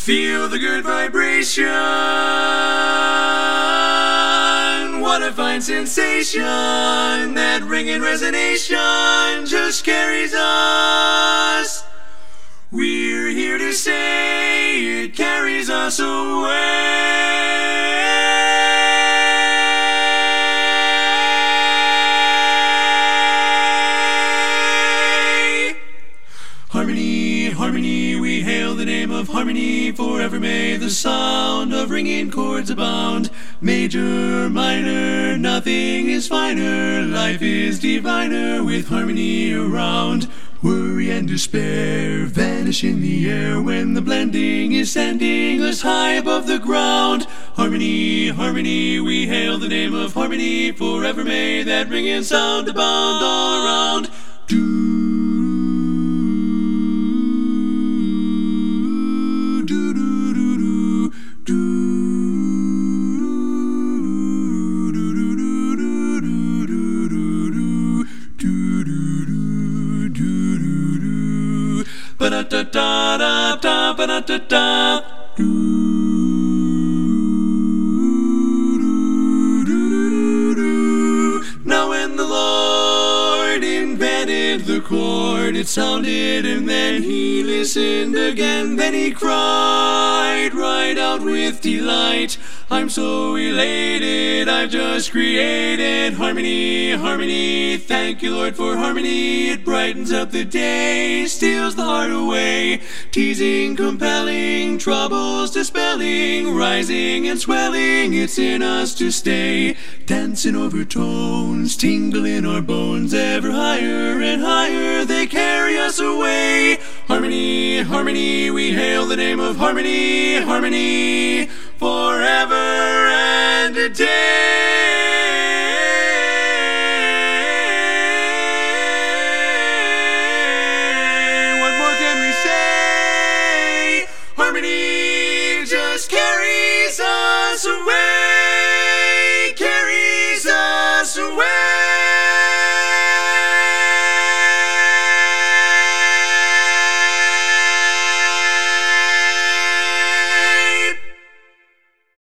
Feel the good vibration. What a fine sensation. That ringing resonation just carries us. We're here to say it carries us away. Harmony, harmony, we hail the name of harmony. Forever may the sound of ringing chords abound. Major, minor, nothing is finer. Life is diviner with harmony around. Worry and despair vanish in the air when the blending is sending us high above the ground. Harmony, harmony, we hail the name of harmony. Forever may that ringing sound abound all around. Ba-da-da-da-da, ba-da-da-da. Now when the Lord invented the chord, it sounded and then he listened again. Then he cried right out with delight, I'm so elated, I've just created harmony, harmony. Thank you, Lord, for harmony. It brightens up the day, steals the heart away. Teasing, compelling, troubles dispelling, rising and swelling, it's in us to stay. Dancing overtones, tingle in our bones, ever higher and higher they carry us away. Harmony, harmony, we hail the name of harmony, harmony, forever and a day. What more can we say? Harmony just carries us away.